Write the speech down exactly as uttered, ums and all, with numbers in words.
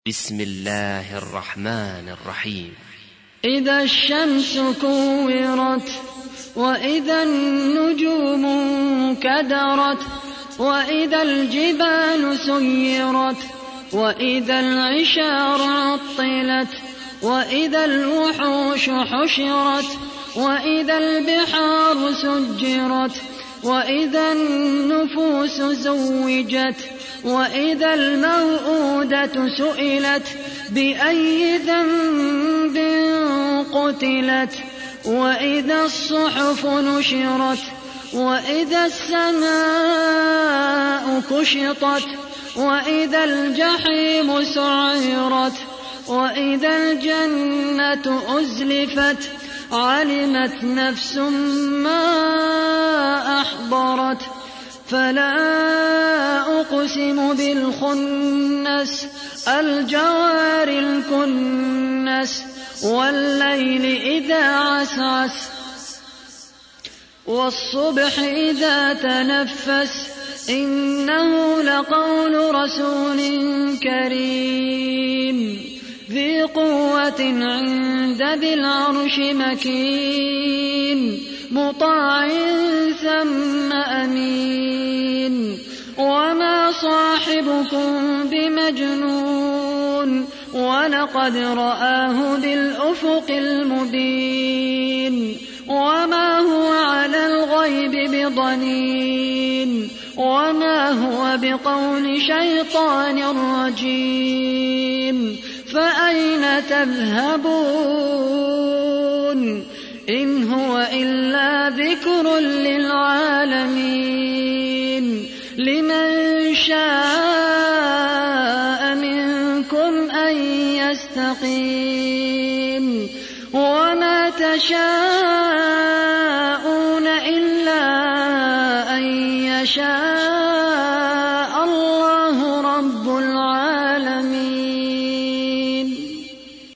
بسم الله الرحمن الرحيم. إذا الشمس كورت وإذا النجوم انكدرت وإذا الجبال سيرت وإذا العشار عطلت وإذا الوحوش حشرت وإذا البحار سجرت وإذا النفوس زوجت وإذا الموءودة سئلت بأي ذنب قتلت وإذا الصحف نشرت وإذا السماء كشطت وإذا الجحيم سعرت وإذا الجنة أزلفت علمت نفس ما أحضرت فلا أقسم بالخنس الجوار الكنس والليل إذا عسعس والصبح إذا تنفس إنه لقول رسول كريم ذي قوة عند ذي العرش مكين مطاع ثم أمين وما صاحبكم بمجنون ولقد رآه بالأفق المبين وما هو على الغيب بضنين وما هو بقول شيطان رجيم فأين تذهبون إن هو إلا ذكر للعالمين لمن شاء منكم أن يستقيم وما تشاءون إلا أن يشاء الله رب العالمين.